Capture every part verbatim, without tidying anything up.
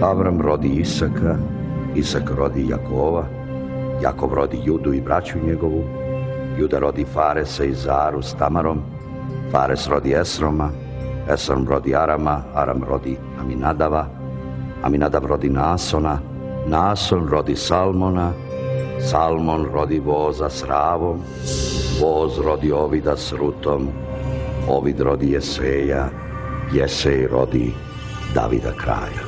Avram rodi Isaka, Isak rodi Jakova, Jakov rodi Judu i braću njegovu, Juda rodi Faresa i Zaru s Tamarom, Fares rodi Esroma, Esrom rodi Arama, Aram rodi Aminadava, Aminadav rodi Nasona, Nason rodi Salmona, Salmon rodi Voza s Ravom, Voz rodi Ovida s Rutom, Ovid rodi Jeseja, Jesej rodi Davida kralja.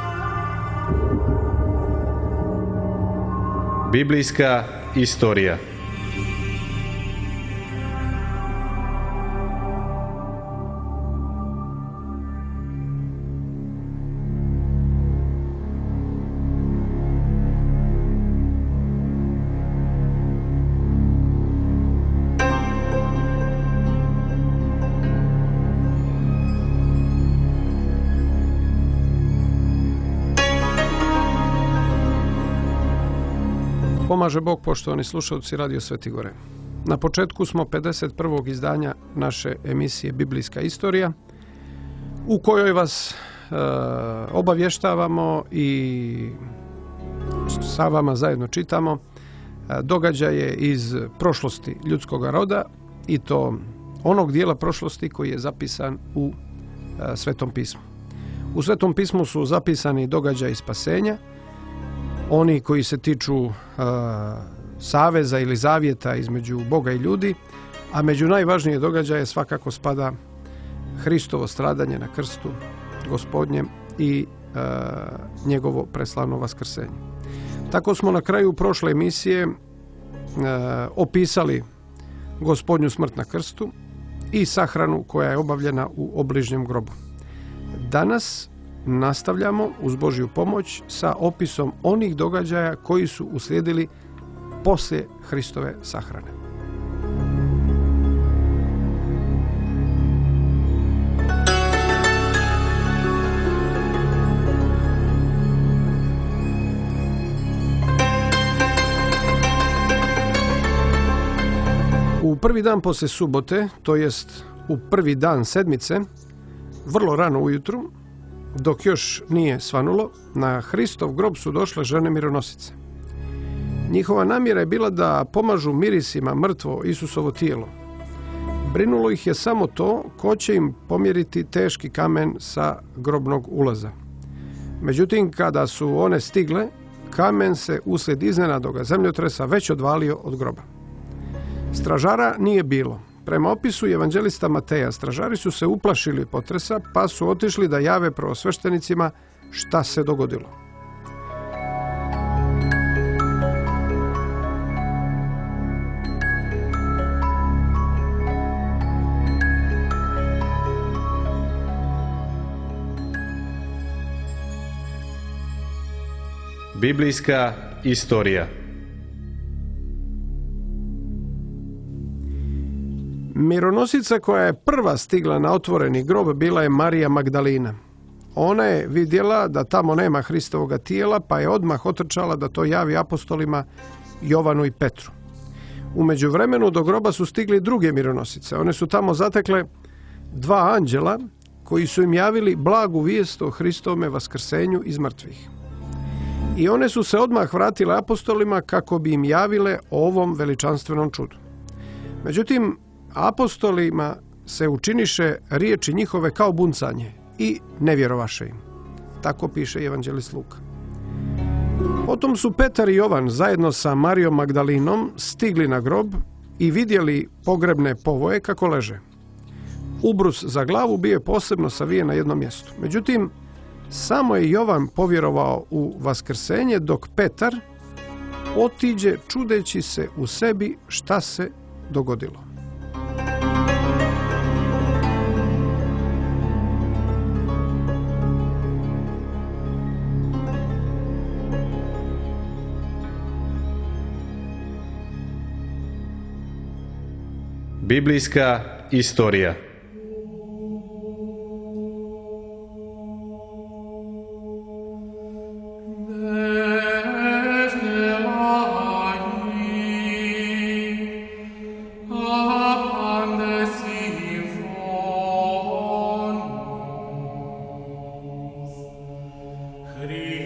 Biblijska istorija. Pomaže Bog, poštovani slušalci Radio Sveti Gore. Na početku smo pedeset prvog izdanja naše emisije Biblijska istorija, u kojoj vas e, obavještavamo i sa vama zajedno čitamo e, događaje iz prošlosti ljudskog roda, i to onog dijela prošlosti koji je zapisan u e, Svetom pismu. U Svetom pismu su zapisani događaji spasenja, oni koji se tiču uh, saveza ili zavjeta između Boga i ljudi, a među najvažnije događaje svakako spada Hristovo stradanje na krstu Gospodnjem i uh, njegovo preslavno vaskrsenje. Tako smo na kraju prošle emisije uh, opisali Gospodnju smrt na krstu i sahranu koja je obavljena u obližnjem grobu. Danas nastavljamo uz Božju pomoć sa opisom onih događaja koji su uslijedili poslije Hristove sahrane. U prvi dan poslije subote, to jest u prvi dan sedmice, vrlo rano ujutru, dok još nije svanulo, na Hristov grob su došle žene mironosice. Njihova namjera je bila da pomažu mirisima mrtvo Isusovo tijelo. Brinulo ih je samo to ko će im pomjeriti teški kamen sa grobnog ulaza. Međutim, kada su one stigle, kamen se uslijed iznenadnoga zemljotresa već odvalio od groba. Stražara nije bilo. Prema opisu evanđelista Mateja, stražari su se uplašili potresa, pa su otišli da jave prvosveštenicima šta se dogodilo. Biblijska istorija. Mironosica koja je prva stigla na otvoreni grob bila je Marija Magdalina. Ona je vidjela da tamo nema Hristovoga tijela, pa je odmah otrčala da to javi apostolima Jovanu i Petru. U međuvremenu do groba su stigli druge mironosice. One su tamo zatekle dva anđela koji su im javili blagu vijest o Hristovome vaskrsenju iz mrtvih. I one su se odmah vratile apostolima kako bi im javile o ovom veličanstvenom čudu. Međutim, apostolima se učiniše riječi njihove kao buncanje i ne vjerovaše im. Tako piše evanđelist Luka. Potom su Petar i Jovan zajedno sa Marijom Magdalinom stigli na grob i vidjeli pogrebne povoje kako leže. Ubrus za glavu bio je posebno savijen na jednom mjestu. Međutim, samo je Jovan povjerovao u vaskrsenje, dok Petar otiđe čudeći se u sebi šta se dogodilo. Biblijska istorija. Christ.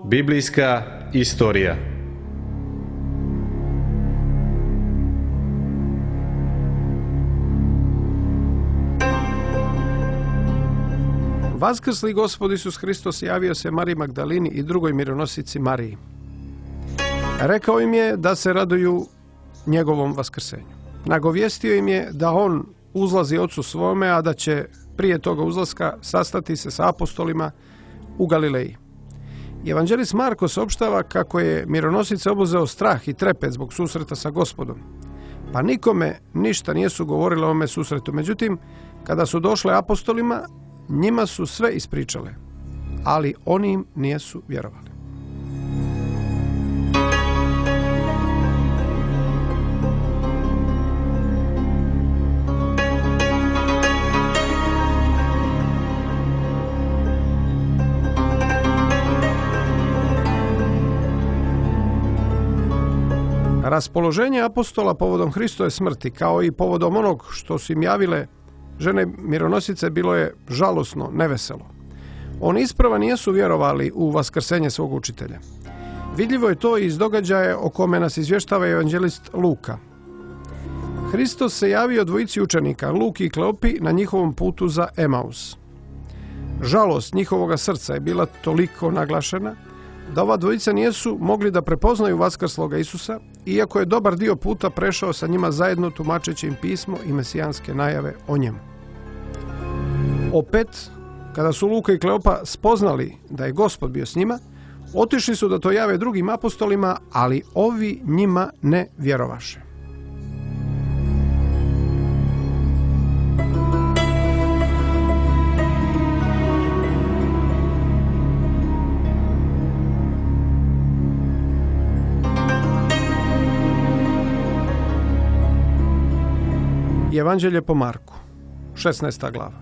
Biblijska istorija. Vaskrsli Gospod Isus Hristos javio se Mariji Magdalini i drugoj mironosici Mariji. Rekao im je da se raduju njegovom vaskrsenju. Nagovijestio im je da on uzlazi ocu svome, a da će prije toga uzlaska sastati se sa apostolima u Galileji. Evanđelist Marko saopštava kako je mironosice obuzeo strah i trepet zbog susreta sa Gospodom. Pa nikome ništa nijesu govorile o ovome susretu. Međutim, kada su došle apostolima, njima su sve ispričale, ali oni im nijesu vjerovali. Raspoloženje apostola povodom Hristove smrti, kao i povodom onog što su im javile žene mironosice, bilo je žalosno, neveselo. Oni isprava nijesu vjerovali u vaskrsenje svog učitelja. Vidljivo je to iz događaja o kome nas izvještava evanđelist Luka. Hristos se javio dvojici učenika, Luki i Kleopi, na njihovom putu za Emaus. Žalost njihovoga srca je bila toliko naglašena da ova dvojica nijesu mogli da prepoznaju vaskrsloga Isusa, iako je dobar dio puta prešao sa njima zajedno tumačeći im pismo i mesijanske najave o njemu. Opet, kada su Luka i Kleopa spoznali da je Gospod bio s njima, otišli su da to jave drugim apostolima, ali ovi njima ne vjerovaše. Evanđelje po Marku, šesnaesta glava.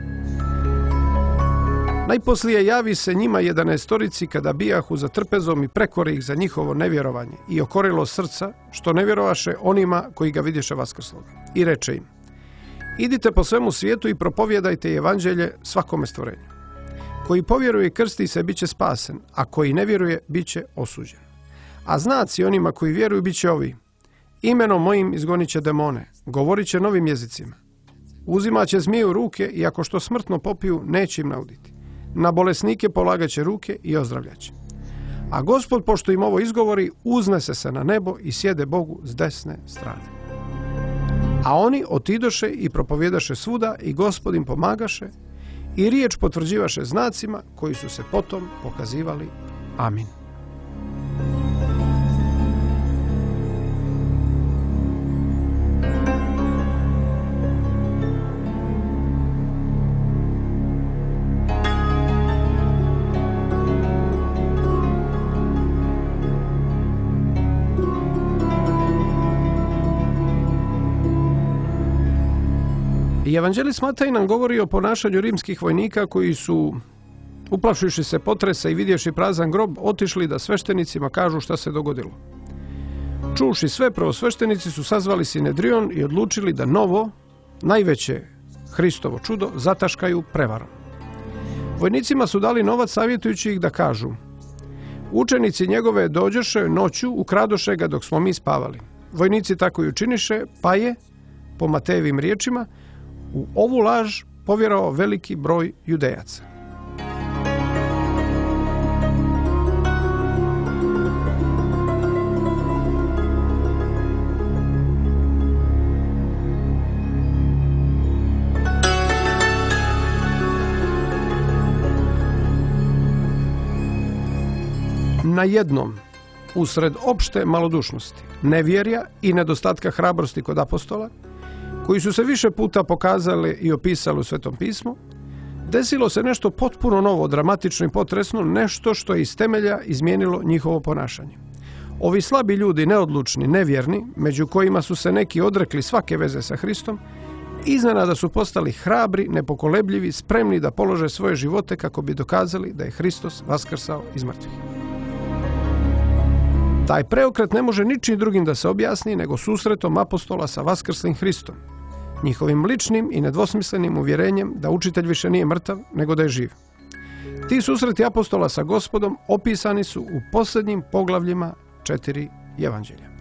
Najposlije javi se njima jedanaestorici kada bijahu za trpezom i prekori ih za njihovo nevjerovanje i okorilo srca, što ne vjerovaše onima koji ga vidješe vaskrsloga. I reče im: idite po svemu svijetu i propovjedajte evanđelje svakome stvorenju. Koji povjeruje i krsti se, bit će spasen, a koji ne vjeruje, bit će osuđen. A znaci onima koji vjeruju bit će ovi: imenom mojim izgonit će demone, govorit će novim jezicima, uzimat će zmije u ruke i ako što smrtno popiju, neće im nauditi. Na bolesnike polagat će ruke i ozdravljat će. A Gospod, pošto im ovo izgovori, uznese se na nebo i sjede Bogu s desne strane. A oni otidoše i propovjedaše svuda i Gospod im pomagaše i riječ potvrđivaše znacima koji su se potom pokazivali. Amin. I evanđelist Matej nam govori o ponašanju rimskih vojnika koji su, uplašivši se potresa i vidjevši prazan grob, otišli da sveštenicima kažu šta se dogodilo. Čuvši sve, prvosveštenici su sazvali Sinedrion i odlučili da novo, najveće Hristovo čudo zataškaju prevarom. Vojnicima su dali novac savjetujući ih da kažu: učenici njegove dođoše noću, ukradoše ga dok smo mi spavali. Vojnici tako i učiniše, pa je, po Matejevim riječima, u ovu laž povjerovao veliki broj Judejaca. Na jednom, usred opšte malodušnosti, nevjerja i nedostatka hrabrosti kod apostola, koji su se više puta pokazali i opisali u Svetom pismu, desilo se nešto potpuno novo, dramatično i potresno, nešto što je iz temelja izmijenilo njihovo ponašanje. Ovi slabi ljudi, neodlučni, nevjerni, među kojima su se neki odrekli svake veze sa Hristom, iznenada su postali hrabri, nepokolebljivi, spremni da polože svoje živote kako bi dokazali da je Hristos vaskrsao iz mrtvih. Taj preokret ne može ničim drugim da se objasni nego susretom apostola sa vaskrslim Hristom, njihovim ličnim i nedvosmislenim uvjerenjem da učitelj više nije mrtav, nego da je živ. Ti susreti apostola sa Gospodom opisani su u posljednjim poglavljima četiri evanđelja.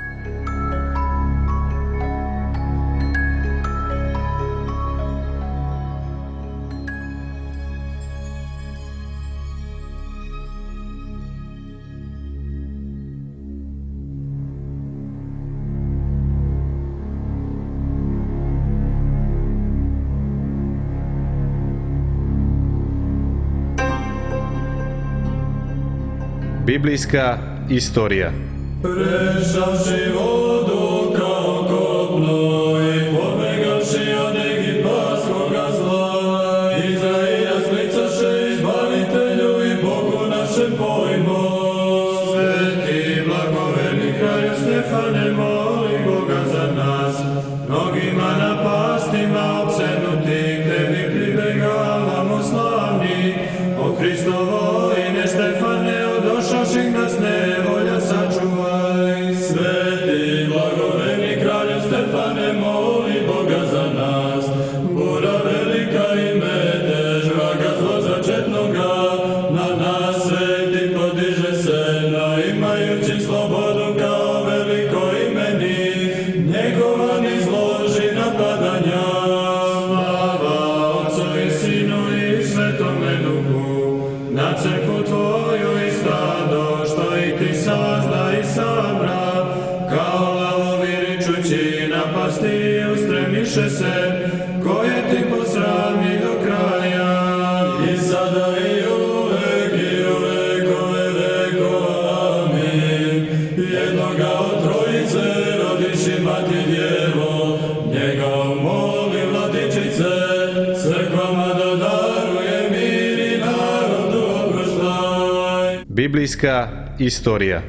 Biblijska istorija. Prešavši vodu kao kopno i pobegavši od egipatskoga zla, Izaija sklicaše Izbavitelju i Bogu našem pojmo. Sveti blagoverni kralju Stefane, moli Boga za nas, mnogima napastima opsednuti, tebi pribegavamo slavni, o Hristovo ime Stefane, odošavši nas nevolja sačuvaj. Sveti blagoverni kralju Stefane, moli Boga za nas, bura velika i metež vraga zlozačetnoga, na nas sveti podiže se, naimajući slobodu kao veliko imeni, njegova izloži napadanja. Slava Otcu i Sinu i Svetome Duhu, na crkvu Tvoju i stado, što i Ti sazda i sabra, kao lavovi ričući napasti, ustremiše se, koje Ti posrami do kraja. I sada i uvek i u vekove vekova, amin. Jednoga od trojice rodiši Mati Djevo, njega moli Vladičice, crkvama dodaruje mir i narodu oproštaj. Biblijska istorija.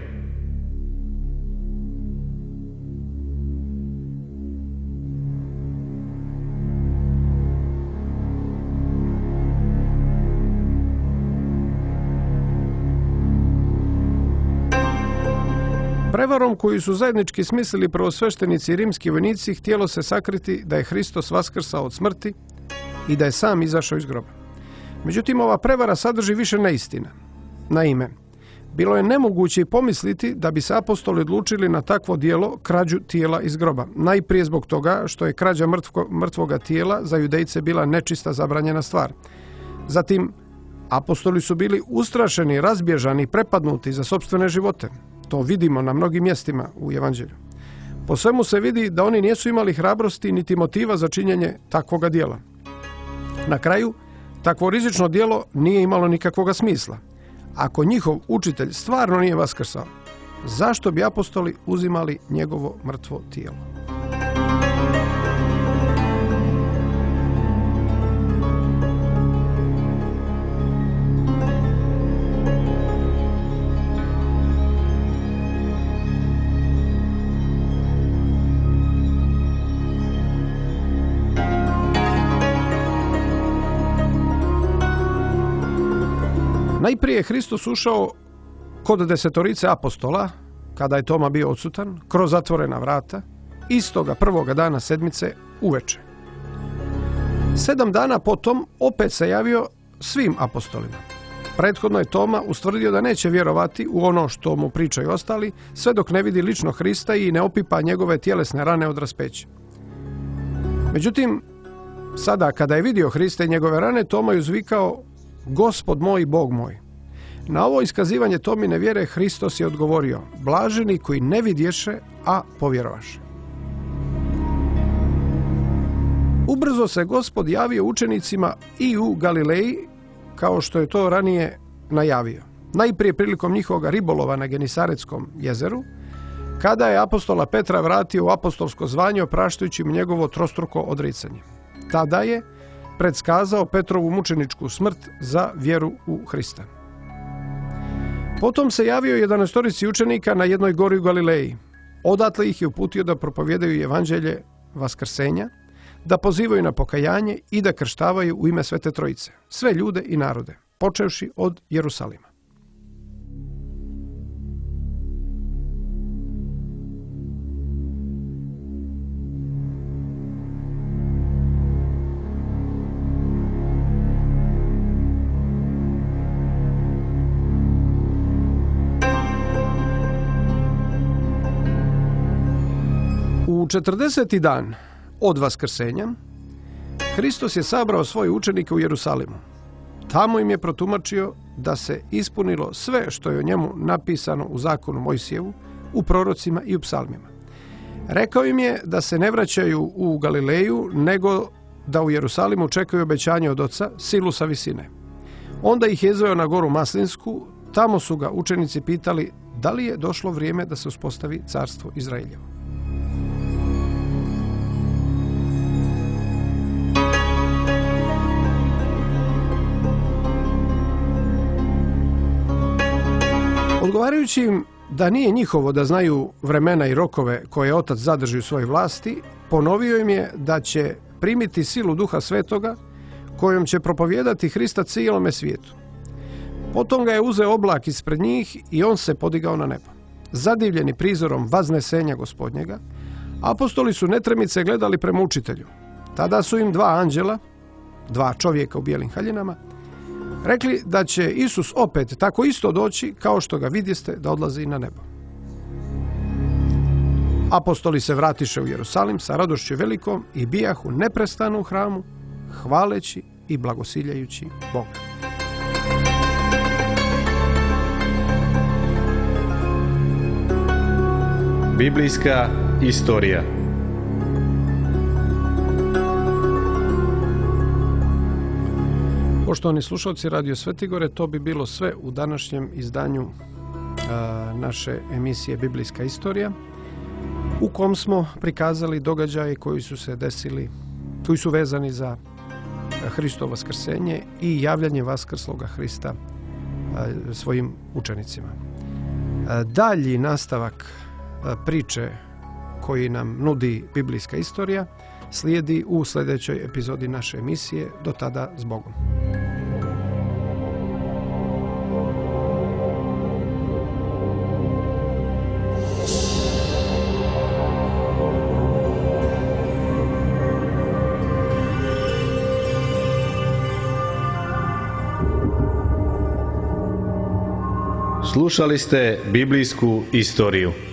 Prevarom koju su zajednički smislili prvosveštenici i rimski vojnici htjelo se sakriti da je Hristos vaskrsao od smrti i da je sam izašao iz groba. Međutim, ova prevara sadrži više neistina. Naime, bilo je nemoguće i pomisliti da bi se apostoli odlučili na takvo djelo, krađu tijela iz groba. Najprije zbog toga što je krađa mrtvo, mrtvoga tijela za judejce bila nečista zabranjena stvar. Zatim, apostoli su bili ustrašeni, razbježani i prepadnuti za sopstvene živote. To vidimo na mnogim mjestima u evanđelju. Po svemu se vidi da oni nisu imali hrabrosti niti motiva za činjenje takvoga djela. Na kraju, takvo rizično djelo nije imalo nikakvoga smisla. Ako njihov učitelj stvarno nije vaskrsao, zašto bi apostoli uzimali njegovo mrtvo tijelo? Najprije je Hristos ušao kod desetorice apostola, kada je Toma bio odsutan, kroz zatvorena vrata, istoga prvoga dana sedmice uveče. Sedam dana potom opet se javio svim apostolima. Prethodno je Toma ustvrdio da neće vjerovati u ono što mu pričaju ostali, sve dok ne vidi lično Hrista i ne opipa njegove tjelesne rane od raspeća. Međutim, sada kada je vidio Hrista i njegove rane, Toma je uzvikao: Gospod moj i Bog moj. Na ovo iskazivanje Tomine vjere Hristos je odgovorio: blaženi koji ne vidješe, a povjerovaše. Ubrzo se Gospod javio učenicima i u Galileji, kao što je to ranije najavio. Najprije prilikom njihovog ribolova na Genisaretskom jezeru, kada je apostola Petra vratio u apostolsko zvanje opraštajući mu njegovo trostruko odricanje. Tada je predskazao Petrovu mučeničku smrt za vjeru u Hrista. Potom se javio jedanaestorici učenika na jednoj gori u Galileji. Odatle ih je uputio da propovijedaju evanđelje vaskrsenja, da pozivaju na pokajanje i da krštavaju u ime Svete Trojice, sve ljude i narode, počevši od Jerusalima. U četrdeseti dan od vaskrsenja Hristos je sabrao svoje učenike u Jerusalimu. Tamo im je protumačio da se ispunilo sve što je o njemu napisano u zakonu Mojsijevu, u prorocima i u psalmima. Rekao im je da se ne vraćaju u Galileju, nego da u Jerusalimu čekaju obećanje od Oca, silu sa visine. Onda ih je izveo na goru Maslinsku, tamo su ga učenici pitali da li je došlo vrijeme da se uspostavi carstvo Izraeljevo. Odgovarajući im da nije njihovo da znaju vremena i rokove koje Otac zadrži u svojoj vlasti, ponovio im je da će primiti silu Duha Svetoga kojom će propovijedati Hrista cijelome svijetu. Potom ga je uzeo oblak ispred njih i on se podigao na nebo. Zadivljeni prizorom vaznesenja Gospodnjega, apostoli su netremice gledali prema učitelju. Tada su im dva anđela, dva čovjeka u bijelim haljinama, rekli da će Isus opet tako isto doći kao što ga vidjeste da odlazi na nebo. Apostoli se vratiše u Jerusalim sa radošću velikom i bijahu neprestano u hramu, hvaleći i blagosiljajući Boga. Biblijska istorija. Poštovani slušalci Radio Svetigore, to bi bilo sve u današnjem izdanju a, naše emisije Biblijska istorija, u kom smo prikazali događaje koji su se desili, koji su vezani za Hristovo vaskrsenje i javljanje vaskrsloga Hrista a, svojim učenicima. A, dalji nastavak a, priče koji nam nudi Biblijska istorija slijedi u sljedećoj epizodi naše emisije. Do tada, s Bogom. Slušali ste Biblijsku istoriju.